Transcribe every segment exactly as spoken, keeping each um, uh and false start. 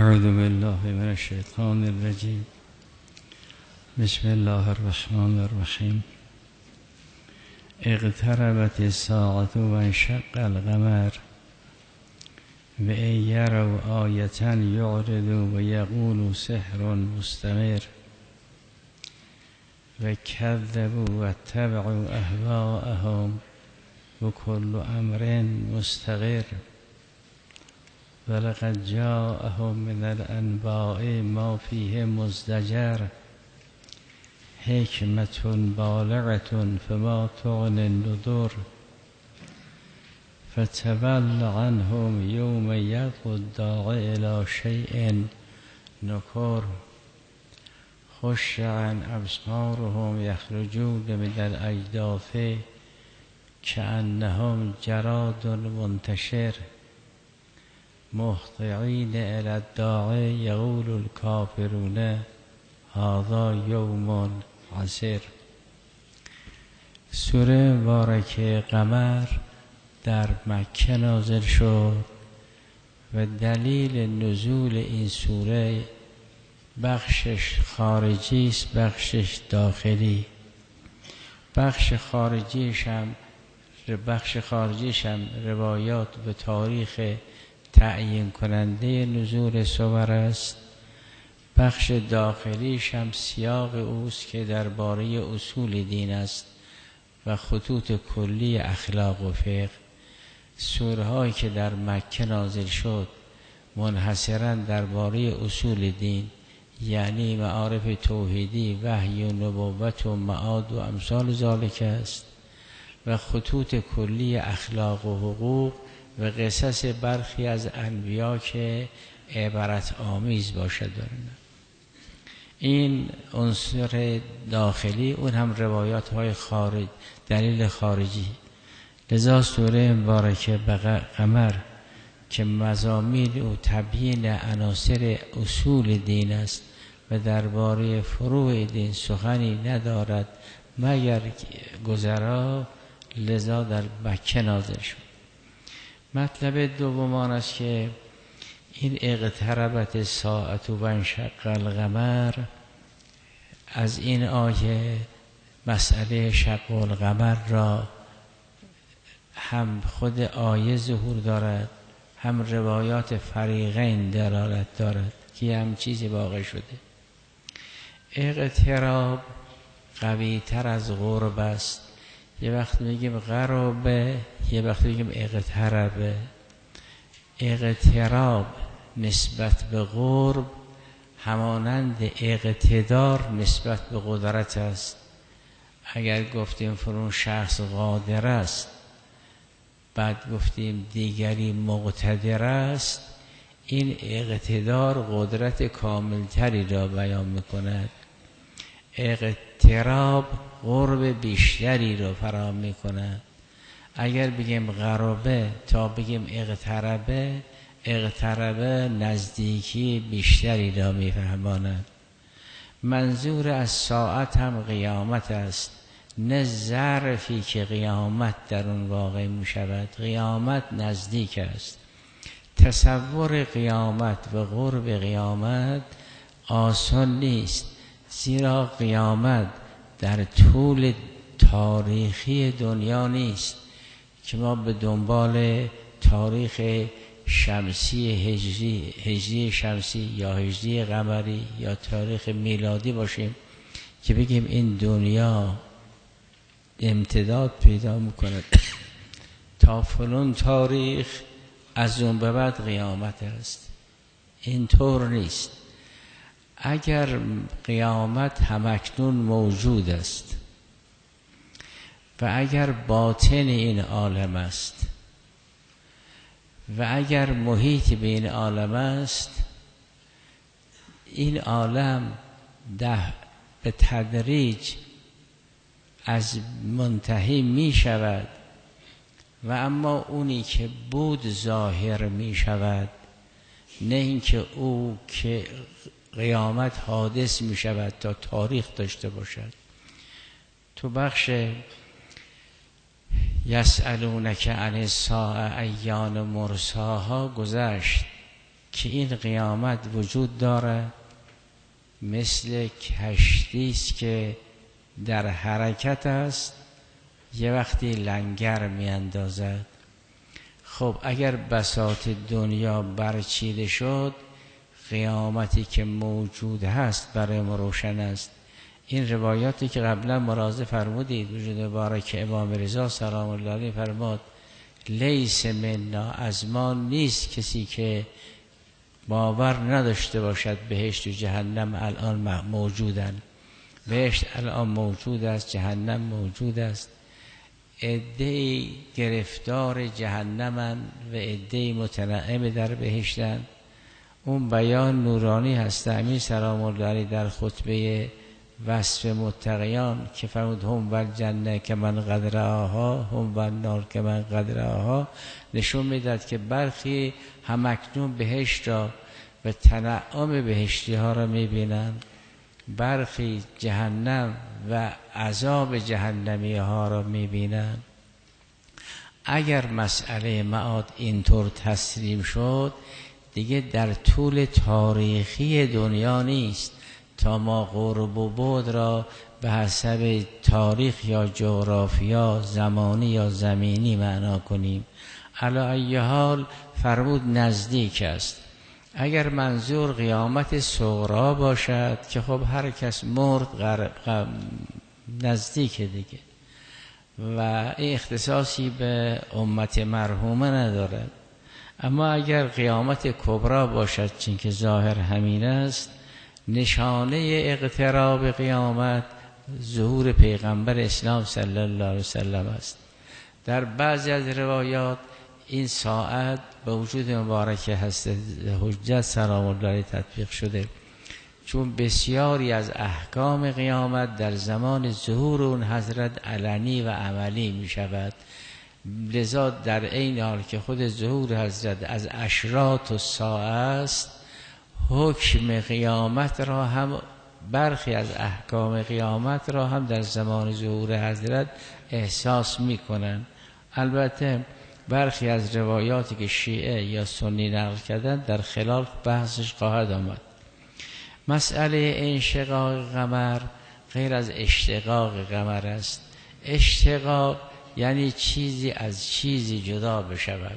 اعوذ بالله من الشیطان الرجیم. بسم الله الرحمن الرحیم. اقتربت الساعة و انشق القمر و ان یروا آیة یعرضوا و یقولوا سحر مستمر و کذبوا و اتبعوا اهواءهم و کل امر مستقر ولقد جاءهم من الانباء ما فیه مزدجر حکمة بالغة فما تغنی النذر فتول عنهم یوم یدعو الداعی الی شیء نکر خش عن ابصارهم یخرجون من الاجداث کأنهم جراد منتشر مهطعین الی الداعی یقول الکافرون هذا یوم عسر. سوره مبارکه قمر در مکه نازل شد و دلیل نزول این سوره بخشش خارجی است، بخشش داخلی. بخش خارجیش هم بخش خارجیش هم روایات و تاریخ تعیین کننده نزول سور است. بخش داخلیش هم سیاق اوست که درباره اصول دین است و خطوط کلی اخلاق و فقه. سوره هایی که در مکه نازل شد منحصرا درباره اصول دین، یعنی معارف توحیدی، وحی و نبوت و معاد و امثال ذالک است، و خطوط کلی اخلاق و حقوق و قصص برخی از انبیا که عبرت آمیز باشد. این عنصر داخلی، اون هم روایات های خارج، دلیل خارجی. لذا سوره مبارکه قمر که مضامین و تبیین عناصر اصول دین است و درباره فروع دین سخنی ندارد مگر گذرا، لذا در مکه نازل شد. مطلب دومان است که این اقتربت الساعة و انشق القمر، از این آیه مسئله شق القمر را هم خود آیه ظهور دارد، هم روایات فریقین دلالت دارد که هم چیزی واقع شده. اقتراب قوی تر از غرب است. یه وقت میگیم غرابه، یه وقت میگیم اقتربه. اقتراب نسبت به قرب همانند اقتدار نسبت به قدرت است. اگر گفتیم فرون شخص قادر است، بعد گفتیم دیگری مقتدر است، این اقتدار قدرت کاملتری را بیان میکند. اقتراب قرب بیشتری را فراهم میکند. اگر بگیم قرابه تا بگیم اقتربه، اقتربه نزدیکی بیشتری را میفهماند. منظور از ساعت هم قیامت است، نه ظرفی که قیامت در اون واقع می شود. قیامت نزدیک است. تصور قیامت و قرب قیامت آسان نیست، زیرا قیامت در طول تاریخی دنیا نیست که ما به دنبال تاریخ شمسی هجری هجری شمسی یا هجری قمری یا تاریخ میلادی باشیم که بگیم این دنیا امتداد پیدا میکند تا فلان تاریخ، از اون به بعد قیامت است. این طور نیست. اگر قیامت همکنون موجود است و اگر باطن این عالم است و اگر محیط به این عالم است، این عالم ده به تدریج از منتهی می شود و اما اونی که بود ظاهر می شود، نه اینکه او که قیامت حادث می شود تا تاریخ داشته باشد. تو بخش یسألونک عن الساعة ایان مرساها گذشت که این قیامت وجود داره، مثل کشتی است که در حرکت است، یه وقتی لنگر می اندازد. خب اگر بساط دنیا برچیده شد، قیامتی که موجود هست برای ما روشن است. این روایاتی که قبلا مراجعه فرمودید، وجود مبارک امام رضا سلام الله علیه فرمود لیس منا، از ما نیست کسی که باور نداشته باشد بهشت و جهنم الان موجودن. بهشت الان موجود است، جهنم موجود است. عده‌ای گرفتار جهنمن و عده‌ای متنعم در بهشتن. اون بیان نورانی هست امیر سلام الله علیه در خطبه وصف متقیان که فرمود هم ول جنه که من قد رآها هم ول نار که من قد رآها، نشون میداد که برخی همکنون بهشت را و تنعم بهشتی ها را میبینن، برخی جهنم و عذاب جهنمی ها را میبینن. اگر مسئله معاد اینطور تسلیم شد، دیگه در طول تاریخی دنیا نیست تا ما قرب و بعد را به حسب تاریخ یا جغرافیا زمانی یا زمینی معنا کنیم. علی ای حال فرمود نزدیک است. اگر منظور قیامت صغرا باشد که خب هر کس مرد غرب نزدیک دیگه و این اختصاصی به امت مرحومه ندارد. اما اگر قیامت کبرا باشد، چون که ظاهر همین است، نشانه اقتراب قیامت ظهور پیغمبر اسلام صلی الله علیه وسلم است. در بعضی از روایات این ساعت به وجود مبارک هست حجت سلام الله علیه تطبیق شده، چون بسیاری از احکام قیامت در زمان ظهور اون حضرت علنی و عملی می شود. لذا در این حال که خود ظهور حضرت از اشراط الساعه است، حکم قیامت را هم، برخی از احکام قیامت را هم در زمان ظهور حضرت احساس می کنند. البته برخی از روایاتی که شیعه یا سنی نقل کردن در خلال بحثش خواهد آمد. مسئله انشقاق قمر غیر از اشتقاق قمر است. اشتقاق یعنی چیزی از چیزی جدا بشود،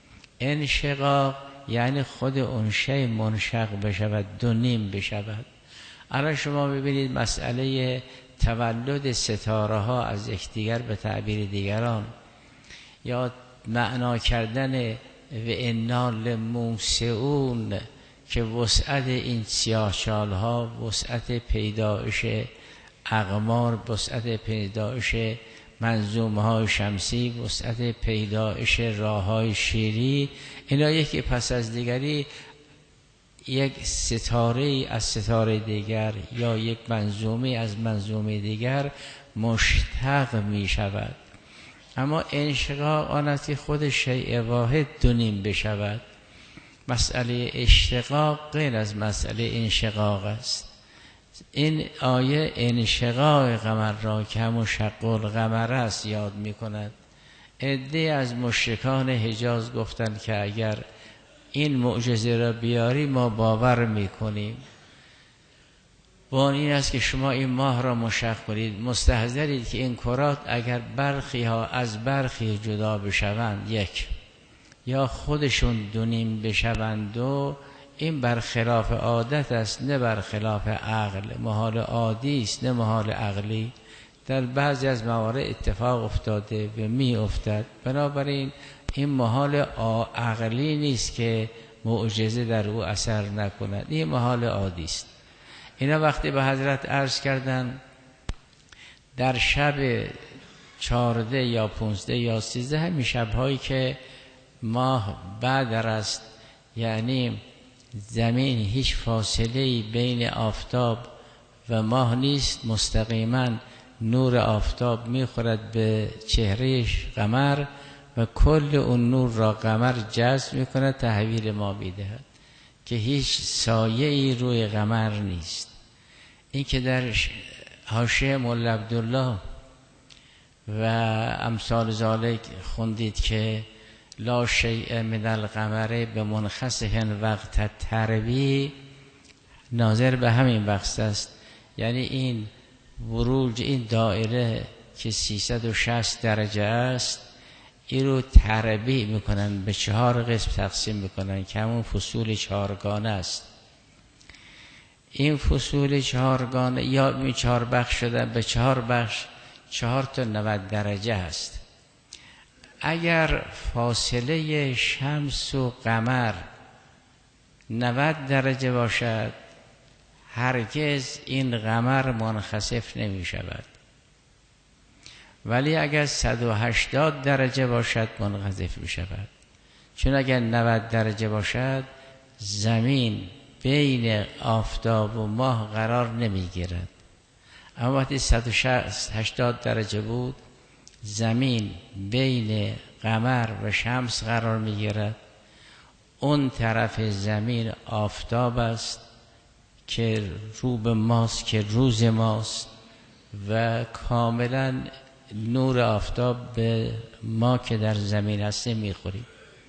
انشقاق یعنی خود اون شی منشق بشود، دو نیم بشود. الان شما ببینید مسئله تولد ستاره ها از یکدیگر به تعبیر دیگران، یا معنا کردن و انا لموسعون که وسعت این سیاهچال ها، وسعت پیدایش اقمار، وسعت پیدایش منظومه های شمسی، وسعت پیدایش راه های شیری، اینا یکی پس از دیگری یک ستاره از ستاره دیگر یا یک منظومه از منظومه دیگر مشتق می شود. اما انشقاق آن است که خود شیء واحد دو نیم بشود. مسئله اشتقاق غیر از مسئله انشقاق است. این آیه انشقاق قمر را که همون شق القمر است یاد می کند. عده از مشرکان حجاز گفتند که اگر این معجزه را بیاری ما باور می کنیم. با این است که شما این ماه را مشق کنید، مستحضرید که این کرات اگر برخی ها از برخی جدا بشوند، یک یا خودشون دونیم بشوند، و این برخلاف عادت است نه برخلاف عقل، محال عادی است نه محال عقلی. در بعضی از موارد اتفاق افتاده و می افتد، بنابراین این محال عقلی نیست که معجزه در او اثر نکند، این محال عادی است. اینا وقتی به حضرت عرض کردن در شب چهارده یا پونزده یا سیزده، همین شبهایی که ماه بدر است، یعنی زمین هیچ فاصله‌ای بین آفتاب و ماه نیست، مستقیما نور آفتاب میخورد به چهره قمر و کل اون نور را قمر جذب میکند، تحویل ما میدهد که هیچ سایه‌ای روی قمر نیست. این که در حاشیه مولا عبدالله و امثال ذالک خوندید که لا شیء من القمر به منخسف وقت تربی ناظر به همین بحث است. یعنی این بروج، این دایره که سیصد و شصت درجه است، این رو تربیع میکنن، به چهار قسم تقسیم میکنن که همون فصول چهارگانه است. این فصول چهارگانه یا می چهار بخش شدن، به چهار بخش چهار تا نود درجه است. اگر فاصله شمس و قمر نود درجه باشد، هرگز این قمر منخسف نمی شود. ولی اگر صد و هشتاد درجه باشد منخسف می شود. چون اگر نود درجه باشد زمین بین آفتاب و ماه قرار نمی گیرد. اما وقتی صد و هشتاد درجه بود زمین بین قمر و شمس قرار می گیرد. اون طرف زمین آفتاب است که رو به ماست، که روز ماست و کاملا نور آفتاب به ما که در زمین هستیم میخوریم.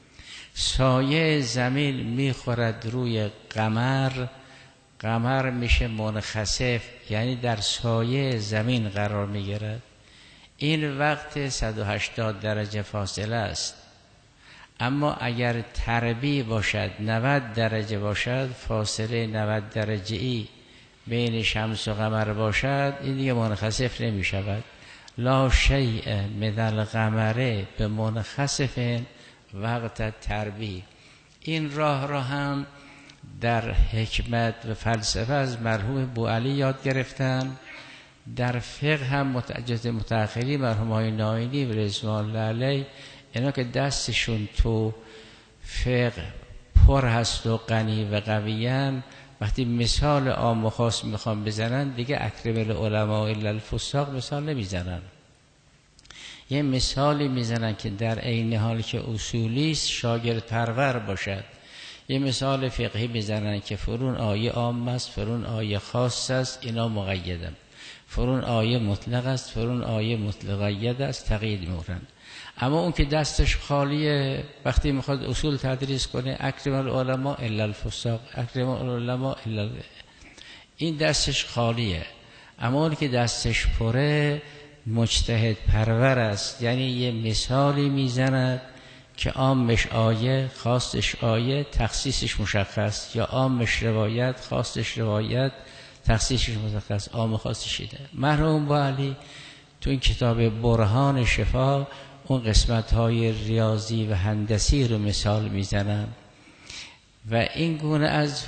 سایه زمین میخورد روی قمر، قمر میشه منخسف، یعنی در سایه زمین قرار میگیرد. این وقت صد و هشتاد درجه فاصله است. اما اگر تربیع باشد، نود درجه باشد، فاصله نود درجه ای بین شمس و قمر باشد، این دیگه منخسف نمی شود. لا شیء من القمر به منخسف وقت تربیع. این راه را هم در حکمت و فلسفه از مرحوم بوعلی یاد گرفتن. در فقه هم متعجز متأخری مرحوم های نائینی و رضوان الله علیه، اینا که دستشون تو فقه پر هست و غنی و قویان، وقتی مثال عام و خاص میخوام بزنن دیگه اکرم العلماء الا الفساق مثال نمیزنن. یه مثالی میزنن که در عین حال که اصولی است شاگرد پرور باشد. یه مثال فقهی میزنن که فرون آیه عام است، فرون آیه خاص است، اینا مقیدن. فرون آیه مطلق است، فرون آیه مقید است، تقیید میکنن. اما اون که دستش خالیه وقتی میخواد اصول تدریس کنه، اکرم العلماء الا الفساق، اکرم العلماء الا، این دستش خالیه. اما اون که دستش پره مجتهد پرور است. یعنی یه مثالی میزند که عامش آیه، خاصش آیه، تخصیصش مشخص، یا عامش روایت، خاصش روایت، تخصیصش مشخص، عام خاصش ایده. مرحوم بوعلی تو این کتاب برهان شفا اون قسمت های ریاضی و هندسی رو مثال میزنن و این گونه از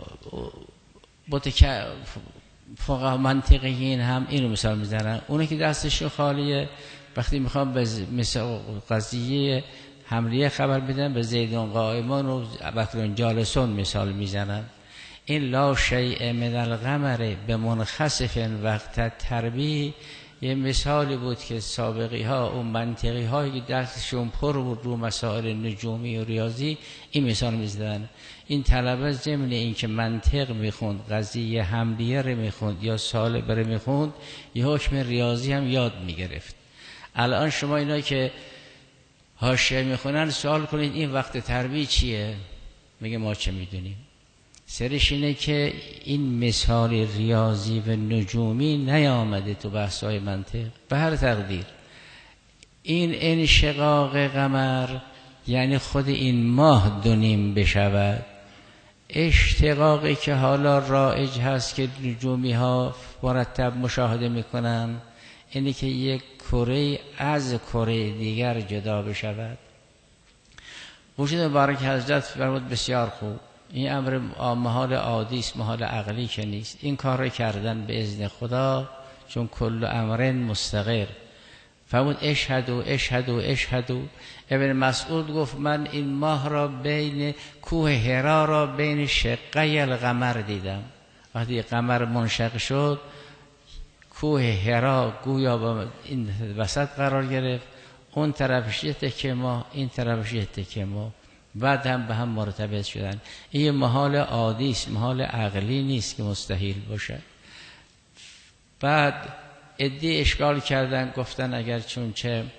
فقها منطقیین هم این رو مثال میزنن. اونه که دستش خالیه وقتی میخوام به مثال قضیه حملیه خبر بدن، به زیدون قائمان و بکرون جالسون مثال میزنن. این لا شیء من القمر به منخسف وقت تربیع یه مثالی بود که سابقی ها و منطقی هایی که دستشون پر بود رو مسائل نجومی و ریاضی این مثال میزدن. این طلبه ضمن این که منطق میخوند، قضیه حملیه رو میخوند یا سالبه رو میخوند، یه حکم ریاضی هم یاد میگرفت. الان شما اینا که حاشیه میخونن سوال کنید این وقت تربیع چیه؟ میگه ما چه میدونیم. سرش اینه که این مثال ریاضی و نجومی نیامده تو بحث‌های منطق. به هر تقدیر این انشقاق قمر یعنی خود این ماه دونیم بشود. اشتقاقی که حالا رایج هست که نجومی ها مرتب مشاهده میکنن اینه که یک کره از کره دیگر جدا بشود. وجود مبارک حضرت فرمود بسیار خوب، این امر محال عادی است، محال عقلی که نیست. این کار رو کردن به اذن خدا، چون کل امر مستقر. فرمود اشهدو اشهدو اشهدو. ابن مسعود گفت من این ماه را بین کوه هرا را بین شقه القمر دیدم. وقتی قمر منشق شد کوه هرا گویا با این وسط قرار گرفت، اون طرفش یه تکه ماه، این طرفش یه تکه ماه، بعد هم به هم مرتبط شدن. این محال عادی است، محال عقلی نیست که مستحیل باشه. بعد عدی اشکال کردن، گفتن اگر چون چه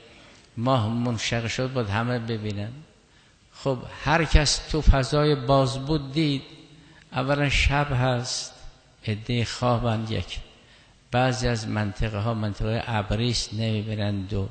ماه منشق شد باید همه ببینن. خب هر کس تو فضای باز بود دید. اولا شب هست، عده خوابند، یک بعضی از منطقه ها منطقه ابریست نمیبینن، دو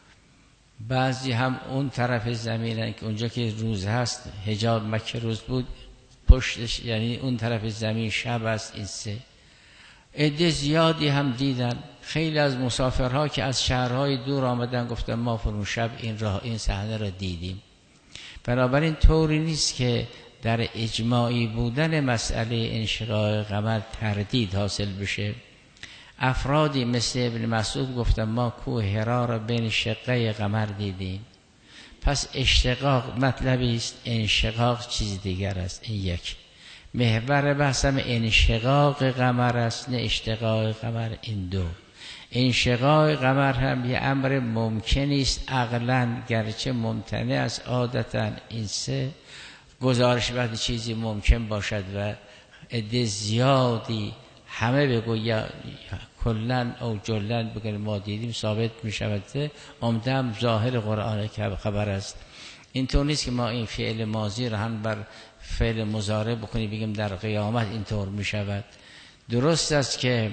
بعضی هم اون طرف زمینن که اونجا که روز هست، حجاب مکه روز بود، پشتش یعنی اون طرف زمین شب است. این سه عده زیادی هم دیدن. خیلی از مسافرها که از شهرهای دور آمدن گفتن ما فرون شب این راه این صحنه را دیدیم. بنابراین طوری نیست که در اجماعی بودن مسئله انشقاق قمر تردید حاصل بشه. افرادی مثل ابن مسعود گفتن ما کوه حرا را بین شقه قمر دیدیم. پس اشتقاق مطلبی است، انشقاق چیز دیگر است. این یک محور بحثم انشقاق قمر است، نه اشتقاق قمر. این دو انشقاق قمر هم یه امر ممکنی است عقلاً، گرچه ممتنع است عادتاً. این سه گزارش بعد چیزی ممکن باشد و عده زیادی همه بگو یا کلن او جلن بگن ما دیدیم ثابت می شود. عمدن ظاهر قرآن که خبر است. اینطور نیست که ما این فعل ماضی را هم بر فعل مضارع بکنیم بگیم در قیامت اینطور می شود. درست است که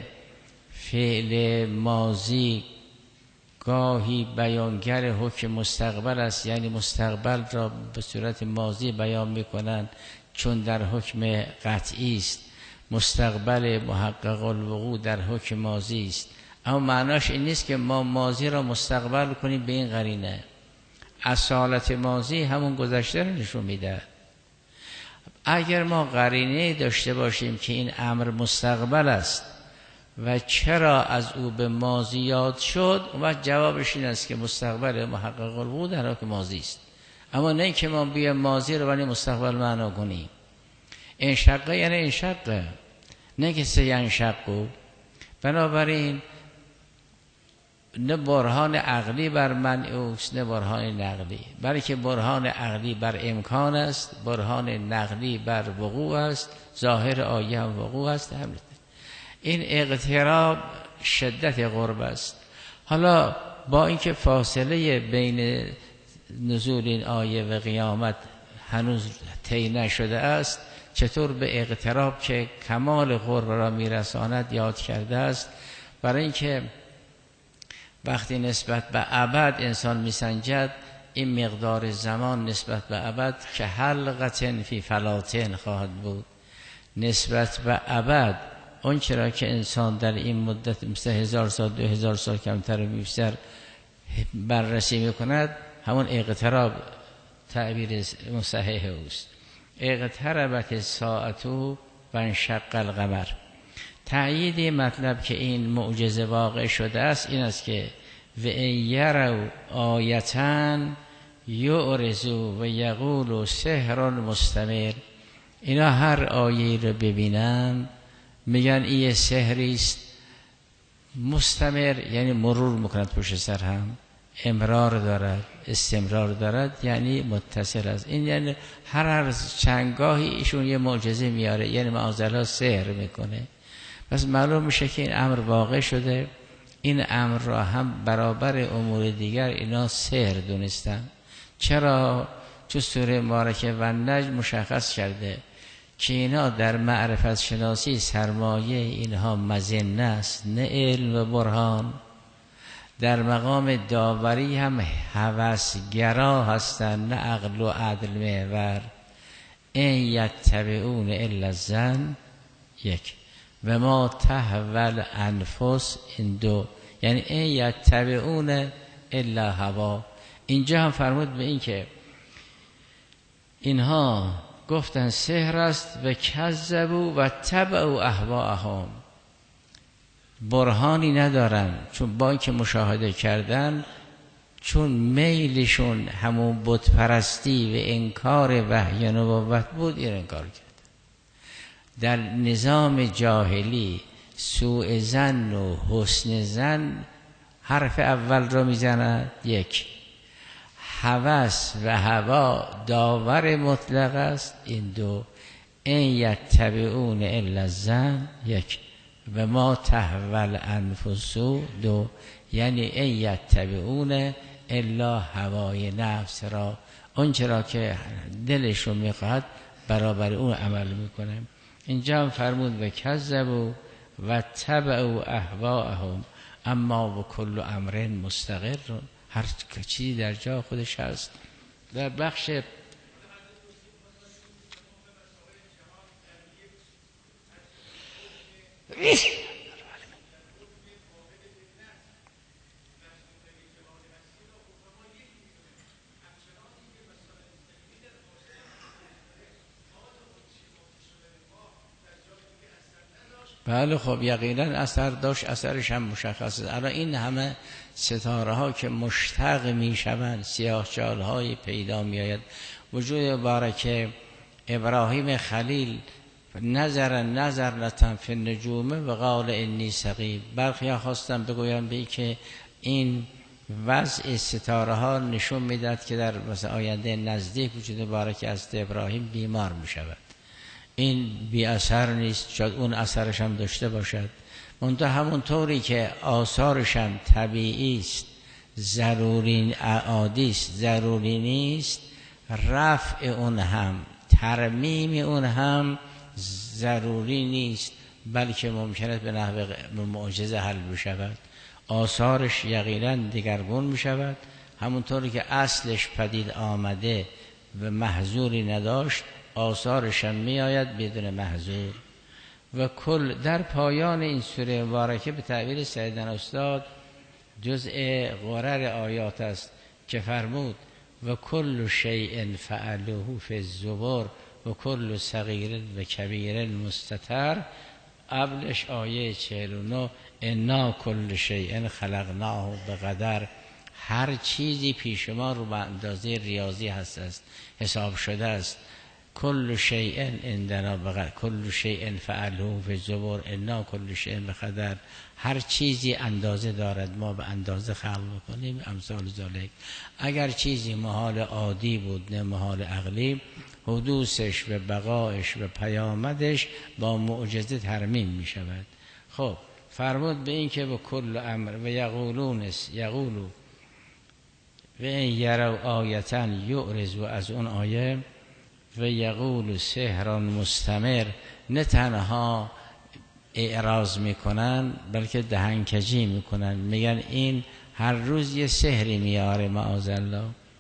فعل ماضی گاهی بیانگر حکم مستقبل است، یعنی مستقبل را به صورت ماضی بیان می کنند چون در حکم قطعی است. مستقبل محقق الوقوع در حکم ماضی است، اما معناش این نیست که ما ماضی را مستقبل کنیم به این قرینه. اصالت ماضی همون گذشته را نشون میده. اگر ما قرینه داشته باشیم که این امر مستقبل است و چرا از او به ماضی یاد شد، اون وقت جوابش این است که مستقبل محقق الوقوع در حکم ماضی است. اما نه که ما بیا ماضی رو ولی مستقبل معنا کنیم. انشقه یعنی انشقه، نه که سینشقه. بنابراین نه برهان عقلی بر منع اوست نه برهان نقلی، بلکه برهان عقلی بر امکان است، برهان نقلی بر وقوع است. ظاهر آیه هم وقوع است. این اقتراب شدت قرب است. حالا با اینکه فاصله بین نزول این آیه و قیامت هنوز طی نشده است، چطور به اقتراب که کمال قرب را میرساند یاد کرده است. برای اینکه وقتی نسبت به ابد انسان میسنجد، این مقدار زمان نسبت به ابد که حلقة فی فلاطن خواهد بود. نسبت به ابد اون چرا که انسان در این مدت مثل هزار سال دو هزار سال کمتر و بیشتر بررسی میکند، همون اقتراب تعبیر صحیح اوست. اقتربت الساعة و انشق القمر. تأیید مطلب که این معجزه واقع شده است این است که و ان یروا آیة یعرضوا و یقولوا سحر مستمر. اینا هر آیه رو ببینن میگن این سحری است مستمر، یعنی مرور میکند پشت سر هم، امرار دارد، استمرار دارد، یعنی متصل است. این یعنی هر هر چندگاهی ایشون یه معجزه میاره، یعنی معاذالله سحر میکنه. پس معلوم میشه که این امر واقع شده. این امر را هم برابر امور دیگر اینا سحر دونستن. چرا؟ تو سوره مبارکه و نجم مشخص کرده که اینا در معرفت شناسی سرمایه اینها مظنه است، نه علم و برهان. در مقام داوری هم هوسگرا هستند، نه عقل و عدل محور. این یتبعون الا الظن، یک، و ما تهوی الانفس، این دو، یعنی این یتبعون الا هوا. اینجا هم فرمود به این که اینها گفتن سحر است و کذبوا و تبعوا اهواءهم، برهانی ندارن، چون با اینکه مشاهده کردن، چون میلشون همون بت پرستی و انکار وحی و نبوت بود، این انکار کرد. در نظام جاهلی سوء ظن و حسن ظن حرف اول را میزند، یک. هوس و هوا داور مطلق است، این دو. این یتبعون الا الظن، یک، و ما تهوی الانفس، دو، یعنی این یتبعون الا هوای نفس را، اون چرا که دلش رو میخواهد برابر اون عمل میکنه. اینجا هم فرمود و کذبوا و تبعوا اهواءهم اما و کل امر مستقر، هر چیزی در جا خودش هست. در بخش بله خب یقینا اثر داشت، اثرش هم مشخصه. الان این همه ستاره ها که مشتق می شوند، سیاه چال های پیدا می آید. وجود بارک ابراهیم خلیل نظر نظر نتن فی النجوم و قال انی سقیم. برخی ها خواستن بگویم به که این وضع ستاره ها نشون میداد که در مثلا آینده نزدیک وجود بارک از ابراهیم بیمار می شود. این بی اثر نیست، شاید اون اثرش هم داشته باشد. منتها همونطوری که آثارش هم طبیعی است، ضروری عادی است، ضروری نیست، رفع اون هم ترمیم اون هم ضروری نیست، بلکه ممکنه به نحو معجزه حل بشود. آثارش یقینا دیگرگون می شود، همونطوری که اصلش پدید آمده و محظوری نداشت، آثارش هم می آید بدون محظور. و کل در پایان این سوره مبارکه به تعبیر سیدنا استاد جزء غرر آیات است که فرمود و کل شیء فعلوه فی الزبر و کل صغیر و کبیر مستتر. قبلش آیه چهل و نه انا کل شیء خلقناه بقدر، هر چیزی پیش ما رو به اندازه ریاضی هست است، حساب شده است. کل شیء عندنا بقدر کل شیء فعلوه فی الزبر انا کل شیء بقدر، هر چیزی اندازه دارد، ما به اندازه خلق میکنیم. امثال ذالک، اگر چیزی محال عادی بود نه محال عقلی، حدوثش و بقایش و پیامدش با معجزه ترمیم می شود. خب فرمود به این که به کل امر و یقولون یقولو و این یرو آیتا یعرض، و از اون آیه و یقول سحران مستمر، نه تنها اعراض میکنن بلکه دهنکجی میکنن، میگن این هر روز یه سحری میاره معاذالله.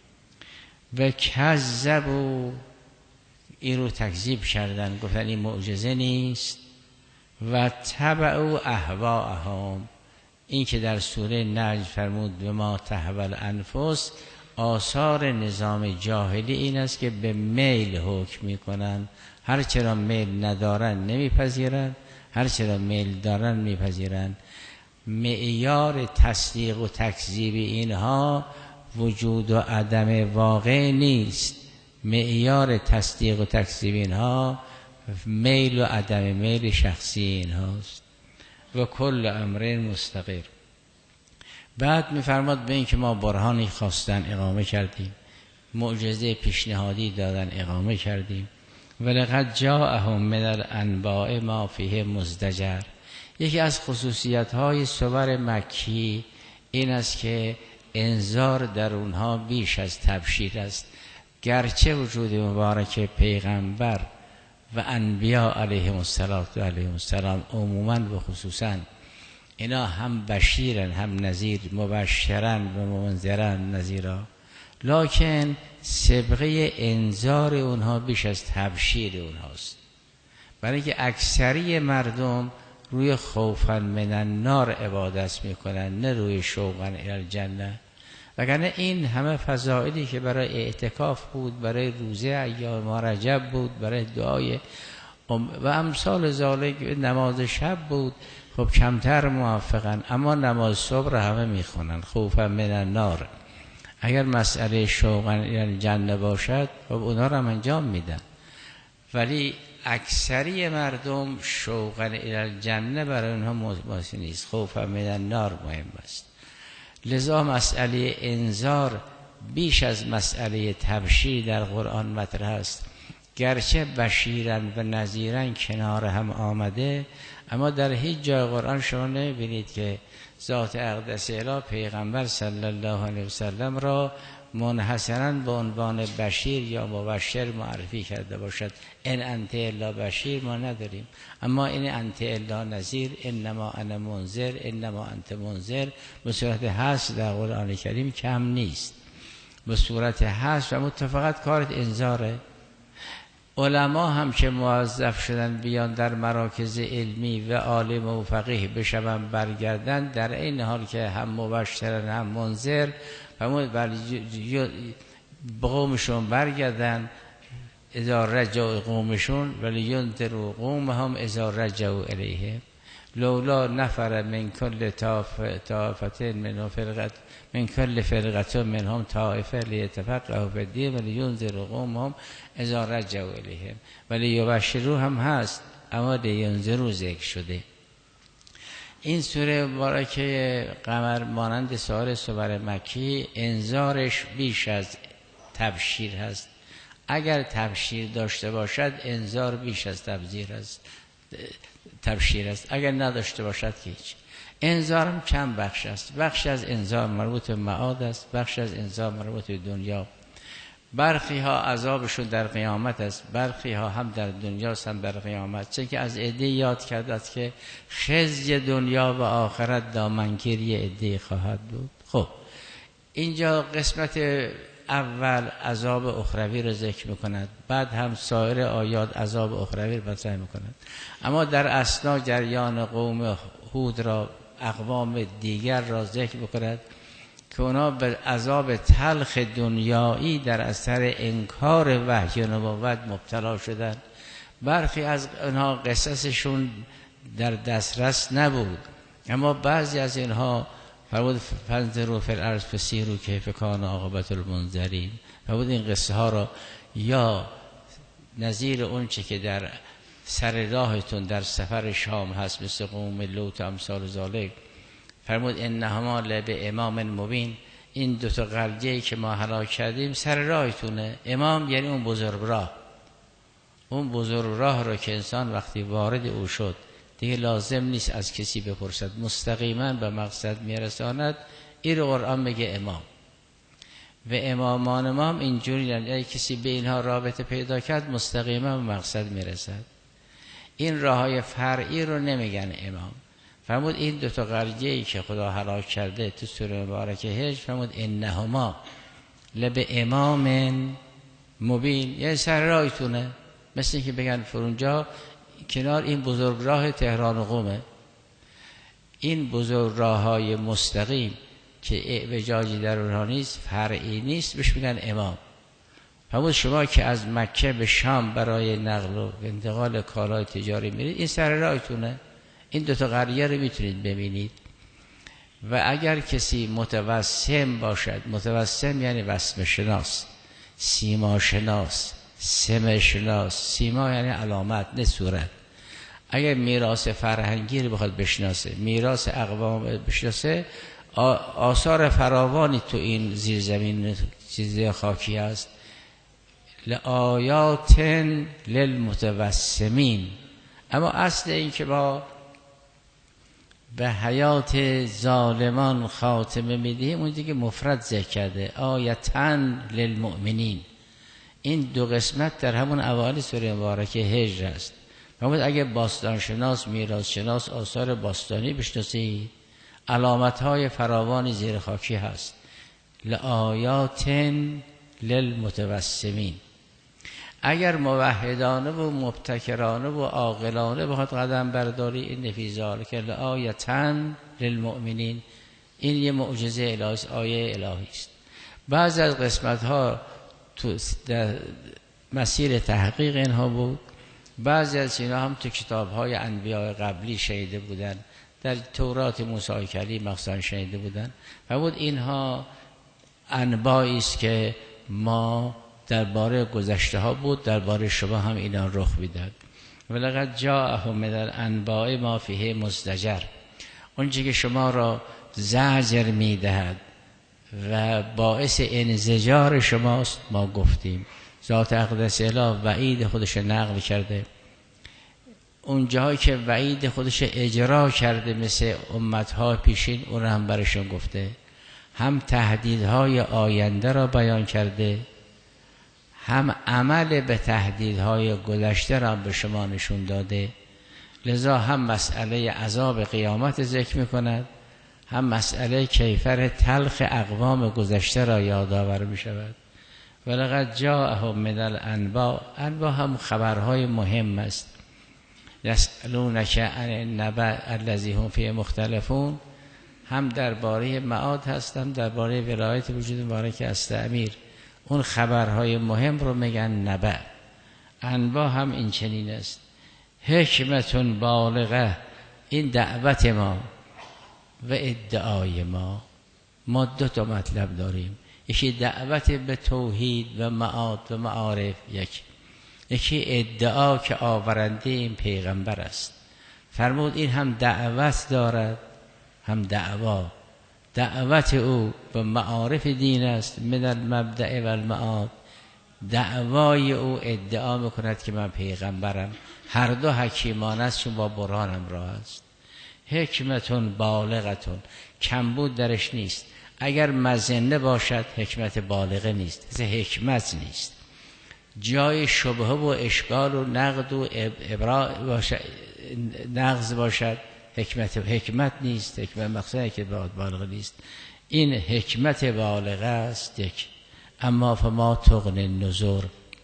و کذبوا، این رو تکذیب کردن، گفتن این معجزه نیست. و تبعوا اهواءهم، این که در سوره نجم فرمود به ما تهوی الانفس، آثار نظام جاهلی این است که به میل حکم میکنن، هر چرا میل ندارن نمیپذیرن، هر چرا میل دارن میپذیرن. معیار تصدیق و تکذیب اینها وجود و عدم واقع نیست، معیار تصدیق و تکذیب اینها میل و عدم میل شخصی اینهاست. و کل امر مستقر. بعد میفرماد به این که ما برهانی خواستن اقامه کردیم، معجزه پیشنهادی دادن اقامه کردیم. ولقد جاءهم من الانباء ما فیه مزدجر. یکی از خصوصیت های سور مکی این است که انذار در اونها بیش از تبشیر است. گرچه وجود مبارک پیغمبر و انبیا علیهم السلام و علیهم السلام عموما و خصوصا اینا هم بشیرن هم نذیر، مبشرن و منذرن نذیرا، لکن سبقه انذار اونها بیش از تبشیر اونهاست. برای که اکثری مردم روی خوفا من النار عبادت میکنن، نه روی شوقا الی الجنه. وگرنه این همه فضائلی که برای اعتکاف بود، برای روزه ایام رجب بود، برای دعای و امثال ذالک، نماز شب بود، خب کمتر موفقن، اما نماز صبح را همه میخونن خوفا من النار. اگر مسئله شوقا الی الجنه باشد خب اونا را هم انجام میدن، ولی اکثری مردم شوقا الی الجنه برای اونها مباحث نیست، خوفا من النار مهم است. لذا مسئله انذار بیش از مسئله تبشیر در قرآن مطرح است. گرچه بشیرن و نذیرن کنار هم آمده، اما در هیچ جای قرآن شما نمی‌بینید که ذات اقدس اله پیغمبر صلی الله علیه وسلم را منحصراً به عنوان بشیر یا مبشر معرفی کرده باشد. ان انت الا بشیر ما نداریم، اما این انت الا نذیر، انما انا منذر، انما انت منذر به صورت حصر در قرآن کریم کم نیست، به صورت حصر و متفقط کارت انذاره. علما هم که موظف شدن بیان در مراکز علمی و عالم و فقیه بشون برگردن، در این حال که هم مبشرن هم منذر فرمود ولی قومشون برگردن اذا رجعوا قومشون ولی ینذروا قومهم اذا رجعوا الیه لولا نفر من کل طائفه من فرقه من کل فرقه منهم طائفه لیتفقهوا فی الدین ولی ینذروا قومهم اذا رجعوا الیهم ولی یبشروا هم هست، اما لینذروا ذکر شده. این سوره مبارکه قمر مانند سایر سور مکی انذارش بیش از تبشیر هست. اگر تبشیر داشته باشد انذار بیش از تبشیر است تبشیر است، اگر نداشته باشد که هیچ. انذار هم چند بخش است. بخش از انذار مربوط به معاد است، بخش از انذار مربوط به دنیا. برخی ها عذابشون در قیامت است، برخی ها هم در دنیا هم در قیامت، چون که از عده یاد کرد که خزی دنیا و آخرت دامنگیری عده خواهد بود. خب اینجا قسمت اول عذاب اخروی رو ذکر میکند، بعد هم سایر آیات عذاب اخروی رو مطرح میکند، اما در اثنا جریان قوم هود را اقوام دیگر را ذکر میکند که اونا به عذاب تلخ دنیایی در اثر انکار وحی و نبوت مبتلا شدند. برخی از اونها قصصشون در دسترس نبود، اما بعضی از اینها فرمود فانظروا فی الارض فسیروا کیف کان عاقبة المنذرین، فرمود این قصه ها را یا نظیر اون چه که در سر راهتون در سفر شام هست مثل قوم لوط امثال ذالک، فرمود انهما لبه امام مبین، این دو تا قریه‌ای که ما هلاک کردیم سر راهتونه. امام یعنی اون بزرگ راه، اون بزرگ راه را که انسان وقتی وارد او شد دیگه لازم نیست از کسی بپرسد، مستقیما به مقصد میرساند. این رو قرآن میگه امام. و امامان ما هم اینجوری، یعنی کسی به اینها رابطه پیدا کرد مستقیما به مقصد میرسد. این راههای فرعی رو نمیگن امام. فرمود این دو تا قریه‌ای که خدا هلاک کرده تو سوره مبارکه هجر، فرمود انهما لب امام مبین، یعنی سر راهتونه. مثل که بگن فرونجا کنار این بزرگ راه تهران و قومه، این بزرگ راه های مستقیم که اعوجاجی در اونها نیست، فرعی نیست، بهش میگن امام. فرمود شما که از مکه به شام برای نقل و انتقال کالای تجاری میرید، این سر راهتونه، این دو تا قریه رو میتونید ببینید. و اگر کسی متوسم باشد، متوسم یعنی وسم شناس، سیما شناس، سم شناس، سیما یعنی علامت نه صورت. اگر میراث فرهنگی رو بخواد بشناسه، میراث اقوام بشناسه، آثار فراوانی تو این زیرزمین چیز خاکی است. لآیات للمتوسمین. اما اصل این که با به حیات ظالمان خاتمه میدیم اون دیگه مفرد ذکر کرده، آیتن للمؤمنین. این دو قسمت در همون اوایل سوره مبارکه هجر است. فرمود اگه باستان شناس، میراث شناس، آثار باستانی بشناسید، علامت های فراوانی زیر خاکی هست. لآیات للمتوسمین. اگر موحدانه و مبتکرانه و عاقلانه بخواد قدم برداری، این فی ذلک لآیتن للمؤمنین، این یه معجزه الهی است، آیه الهی است. بعض از قسمت ها تو در مسیر تحقیق اینها بود، بعضی از اینا هم تو کتاب های انبیاء قبلی شنیده بودن، در تورات موسی کلیم مخصوصا شنیده بودن. و بود اینها انبایی است که ما درباره گذشته ها بود، درباره شما هم اینا رخ میداد. ولقد جاءهم من الانباء ما فیه مزدجر، اون چیزی که شما را زجر میدهد و باعث انزجار شماست ما گفتیم. ذات اقدس اله وعید خودش نقل کرده. اون جایی که وعید خودش اجرا کرده مثل امتهای پیشین، اون هم برشون گفته. هم تهدیدهای آینده را بیان کرده، هم عمل به تهدیدهای گذشته را به شما نشون داده. لذا هم مسئله عذاب قیامت ذکر می کند، هم مسئله کیفر تلخ اقوام گذشته را یادآور می شود. ولقد جاءهم من الانباء، انباء هم خبرهای مهم است. یسألونک عن النبأ الذی هم فیه مختلفون، هم درباره معاد هست، هم درباره ولایت وجود مبارک است امیر. اون خبرهای مهم رو میگن نبأ. انباء هم این چنین است. حکمتون بالغه، این دعوت ما و ادعای ما. ما دو تا مطلب داریم، یکی دعوت به توحید و معاد و معارف، یک یکی ادعا که آورنده این پیغمبر است. فرمود این هم دعوت دارد هم دعوا. دعوت او به معارف دین است، من المبدأ و المعاد. دعوای او ادعا میکند که من پیغمبرم. هر دو حکیمانه است، چون با برهانم راه است. حکمتون بالغتون، کمبود درش نیست. اگر مزنه باشد حکمت بالغه نیست، مثل حکمت نیست. جای شبهه و اشکال و نقد و ابراء باشد، نقض باشد، حکمت حکمت نیست. حکمت مقصده که بالغه نیست. این حکمت بالغه است یک. اما فما تغنی النذر،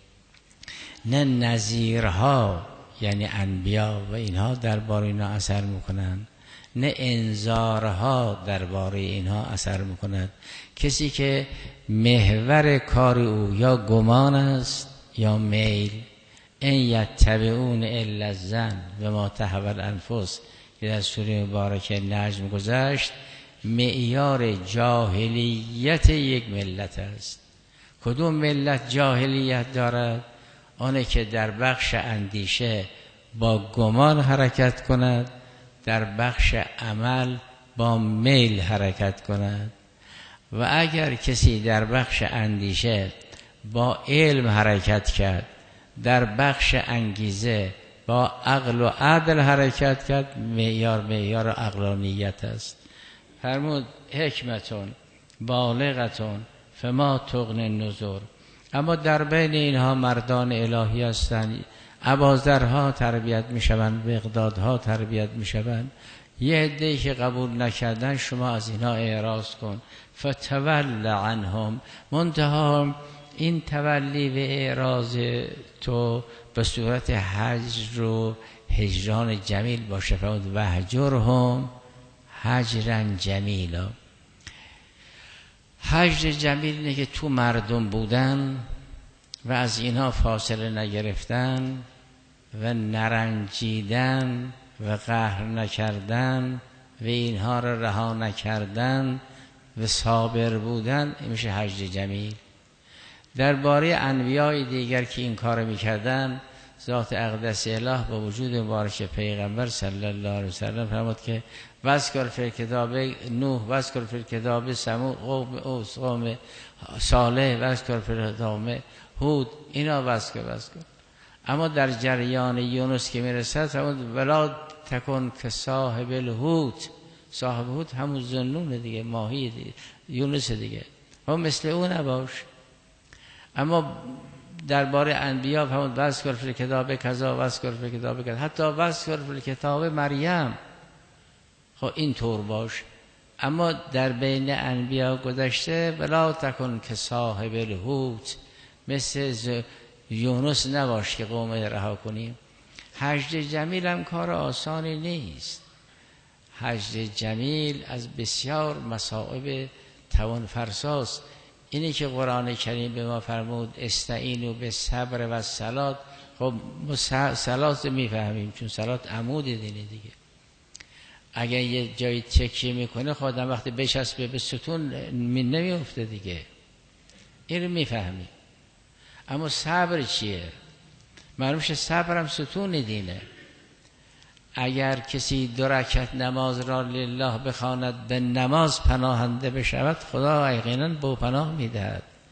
نه نذیرها یعنی انبیا و اینها درباره اینا اثر میکنن، نه انذارها درباره اینها اثر میکند. کسی که محور کار او یا گمان است یا میل، ان یتبعون الا الظن و ما تهوی الانفس که در سوره مبارکه نجم گذشت، معیار جاهلیت یک ملت است. کدوم ملت جاهلیت دارد؟ آنه که در بخش اندیشه با گمان حرکت کند، در بخش عمل با میل حرکت کند. و اگر کسی در بخش اندیشه با علم حرکت کرد، در بخش انگیزه با عقل و عدل حرکت کرد، معیار معیار عقلانیت است. فرمود حکمتون بالغتون فما تغنی النذر. اما در بین اینها مردان الهی هستند، اباذرها تربیت میشوند، بغدادها تربیت میشوند. یه عده‌ای که قبول نکردن، شما از اینها اعراض کن. فتول عنهم، منتها این تولی و اعراض تو به صورت هجر و هجران جمیل باشه. فرمود وهجرهم هجرا جمیلا. هجر جمیل اینه که تو مردم بودن و از اینها فاصله نگرفتن و نرنجیدن و قهر نکردن و اینها را رها نکردن و صابر بودن، این میشه هجر جمیل. درباره انبیاء دیگر که این کار میکردن، ذات اقدس اله با وجود مبارک پیغمبر صلی الله علیه وسلم فرمود که وذکر فی الکتاب نوح، وذکر فی الکتاب ثمود، قوم اوس، قوم صالح، وذکر فی الکتاب هود، اینا وذکر وذکر. اما در جریان یونس که میرسد فرمود ولا تکن که صاحب الحوت. صاحب حوت همون ذوالنون دیگه، ماهی دیگه، یونس دیگه، هم مثل اون نباش. اما درباره انبیا فرمود وذکر فی الکتاب کذا، وذکر فی الکتاب کذا، حتی وذکر فی الکتاب مریم. خب این طور باش. اما در بین انبیا گذشته ولا تکن که صاحب الحوت، مثل یونس نباش که قوم رها کنیم. هجر جمیل هم کار آسانی نیست. هجر جمیل از بسیار مصائب توان فرساست. اینی که قرآن کریم به ما فرمود استعینوا بالصبر و الصلاة. خب ما صلات میفهمیم چون صلات عمود دینه دیگه. اگر یه جایی تکیه میکنه خب آدم وقتی بچسبه به ستون می نمیفته دیگه، این رو میفهمیم. اما صبر چیه؟ معلومش صبر هم ستون دینه. اگر کسی دو رکعت نماز را لله بخواند، به نماز پناهنده بشود، خدا یقینا به پناه میدهد.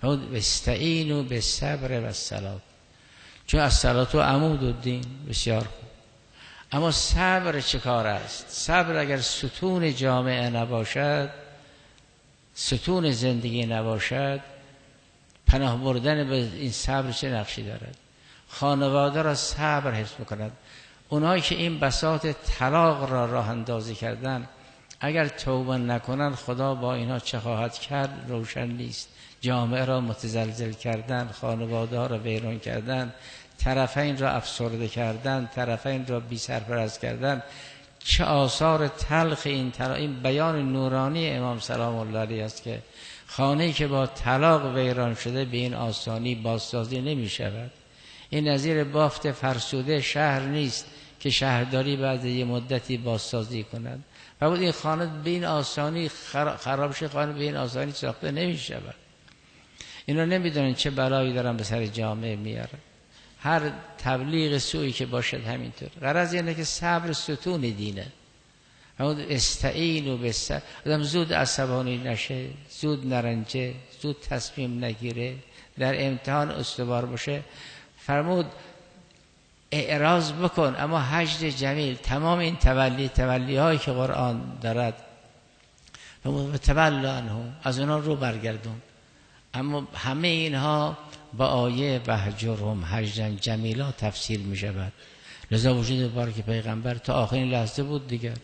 استعینوا بالصبر و الصلاة، چون الصلاة عمود الدین. بسیار خوب. اما صبر چه کار است؟ صبر اگر ستون جامعه نباشد، ستون زندگی نباشد، پناه بردن به این صبر چه نقشی دارد؟ خانواده را صبر حفظ می‌کند. اونایی که این بساط طلاق را راه اندازی کردن، اگر توبه نکنن خدا با اینها چه خواهد کرد روشن نیست. جامعه را متزلزل کردن، خانواده ها را ویران کردن، طرفین را افسرده کردن، طرفین را بی سرپرست کردن. چه آثار تلخ این طلاق. این بیان نورانی امام سلام الله علیه است که خانه‌ای که با طلاق ویران شده به این آسانی بازسازی نمی شود. این نظیر بافت فرسوده شهر نیست که شهرداری بعد یه مدتی بازسازی کند. و بود این خانه به این آسانی خراب شه، خانه به این آسانی ساخته نمی شود. اینا نمیدونن چه بلایی دارن به سر جامعه میارن. هر تبلیغ سویی که باشد همینطور. غرض اینه که صبر ستون دینه. همون استعینوا بالصبر. آدم زود عصبانی نشه، زود نرنجه، زود تصمیم نگیره، در امتحان استوار باشه. فرمود اعراض بکن، اما هجر جمیل. تمام این تولی تولی هایی که قرآن دارد، فرمود تولوا عنهم، از اونا رو برگردون. اما همه اینها با آیه وهجرهم هجرا جمیلا تفسیر می شود. لذا وجود بارک پیغمبر تا آخرین لحظه بود دیگر.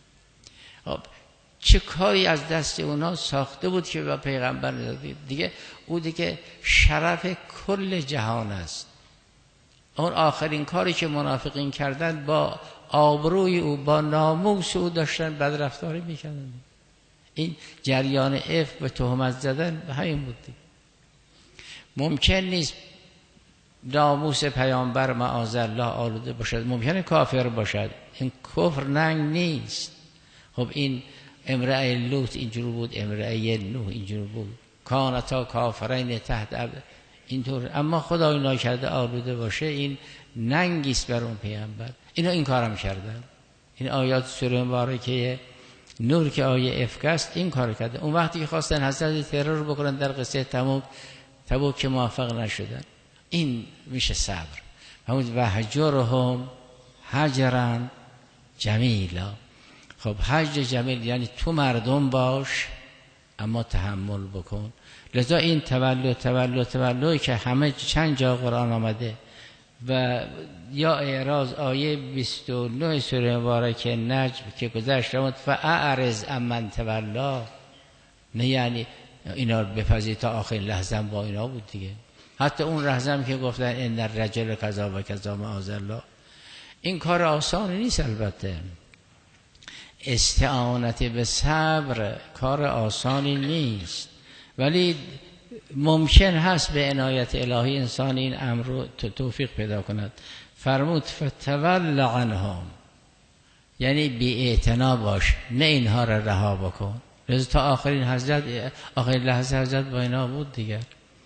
چه کاری از دست اونا ساخته بود که با پیغمبر دادید دیگه. او دیگه شرف کل جهان است. اون آخرین کاری که منافقین کردن، با آبروی او، با ناموس او داشتن بدرفتاری میکردن. این جریان اف به تهمت زدن به همین بود دیگه. ممکن نیست ناموس پیامبر معاذالله آلوده باشد، ممکنه کافر باشد، این کفر ننگ نیست. خب این امرأه لوط اینجور بود، امرأه نوح اینجور بود، کانتا کافرین تحت عبد اینطور. اما خدا اینا کرده آلوده باشه، این ننگیست بر اون پیامبر. اینا این کارم کردن. این آیات سوره مبارکه نور که آیه افک است این کار کرده. اون وقتی که خواستن حضرت ترور بکنن در قصه تبوک، تبوک که موفق نشدن. این میشه صبر. همون وهجرهم هجرا جمیلا. خب هجر جمیل یعنی تو مردم باش اما تحمل بکن. لذا این تولد تولد تولدی که همه چند جا قرآن آمده و یا اعراض آیه بیست و نه سوره مبارکه نجم که گذشت رمید فاعرض عمن تولی، نه یعنی اینا رو بپذیر تا آخرین لحظه با اینا بود دیگه. حتی اون لحظه که گفتن ان الرجل کذا و کذا معاذالله، این کار آسانی نیست. البته استعانت به صبر کار آسانی نیست، ولی ممکن هست به عنایت الهی انسان این امر رو توفیق پیدا کند. فرمود فتول عنهم، یعنی بی اعتنا باش، نه اینها را رها بکن. لذا تا آخرین حضرت، آخرین لحظه حضرت با اینا بود دیگر.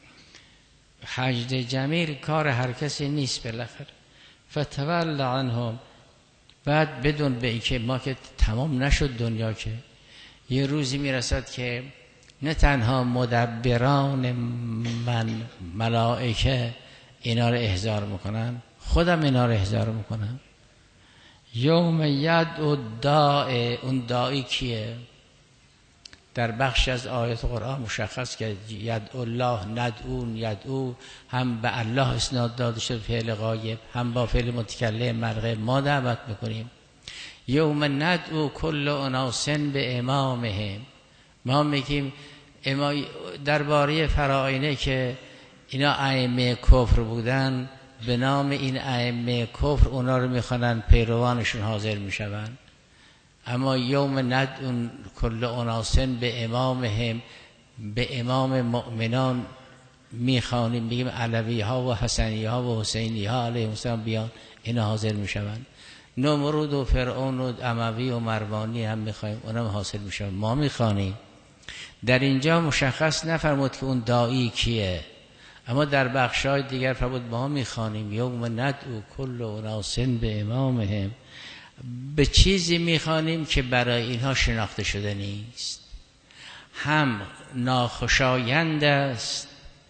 هجر جمیل کار هر کسی نیست بالاخره. فتول عنهم. بعد بدون به این که ما که تمام نشد دنیا، که یه روزی میرسد که نه تنها مدبران من ملائکه اینا رو احضار میکنن، خودم اینا رو احضار میکنم. یوم یدعو داع، اون داعی کیه؟ در بخش از آیات قرآن مشخص که یدعو الله، ندعون، یدعو هم به الله اسناد داده شد فعل غایب، هم با فعل متکلم مرغه ما دعوت میکنیم. یوم ندعو کل اناس به امامهم. ما میگیم درباره فراعنه که اینا ائمه کفر بودن، به نام این ائمه کفر اونا رو میخوانن، پیروانشون حاضر میشوند. اما یوم ندعو کل اناس به امامهم، به امام مؤمنان میخوانیم، میگیم علوی ها و حسنی ها و حسینی ها علیهم السلام بیان، اینا حاضر میشوند. نمرود و فرعون و اموی و مروانی هم میخوایم، اونا حاصل میشوند، ما میخوانیم. در اینجا مشخص نفرمود که اون داعی کیه، اما در بخشای دیگر فرمود ما میخوانیم یوم ندعو کل اناس به امامهم. به چیزی میخوانیم که برای اینها شناخته شده نیست، هم ناخوشایند است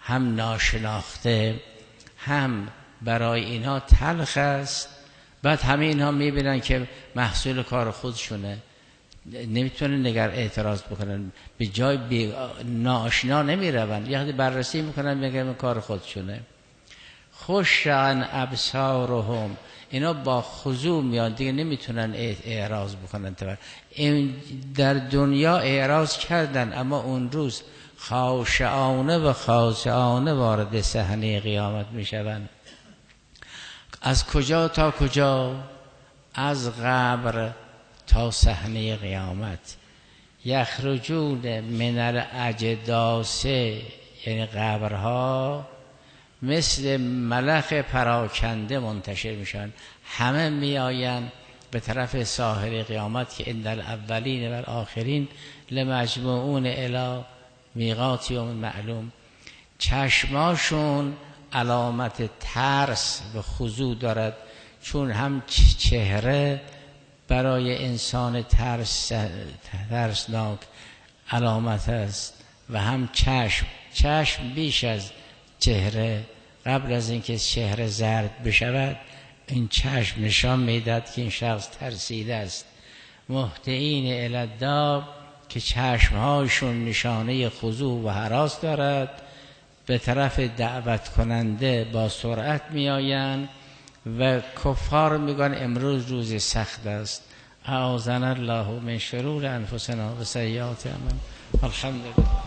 هم ناشناخته، هم برای اینها تلخ است. بعد همه اینها میبینن که محصول کار خودشونه، نمیتونن نگر اعتراض بکنن، به جای بی... ناآشنا نمیرون، یه بررسی میکنن میگن کار خودشونه. خشعن ابصارهم، اینا با خضوع میاد دیگه، نمیتونن اعراض بکنن. این در دنیا اعراض کردن، اما اون روز خاشعانه و خاضعانه وارد صحنه قیامت میشوند. از کجا تا کجا؟ از قبر تا صحنه قیامت. یخرجون من الاجداث، یعنی قبرها مثل ملخ پراکنده منتشر میشن، همه میآیند به طرف ساحل قیامت که ان الاولین و الاخرین لمجموعون الی میقات یوم معلوم. چشماشون علامت ترس و خضوع دارد، چون هم چهره برای انسان ترس ترسناک علامت است و هم چشم. چشم بیش از چهره، قبل از اینکه چهره زرد بشود این چشم نشان میداد که این شخص ترسیده است. مهطعین الی الدار، که چشمهاشون نشانه خضوع و هراس دارد، به طرف دعوت کننده با سرعت می آیند و کفار میگن امروز روز سخت است. اعاذنا الله من شرور انفسنا و سیئات اعمالنا. الحمدلله.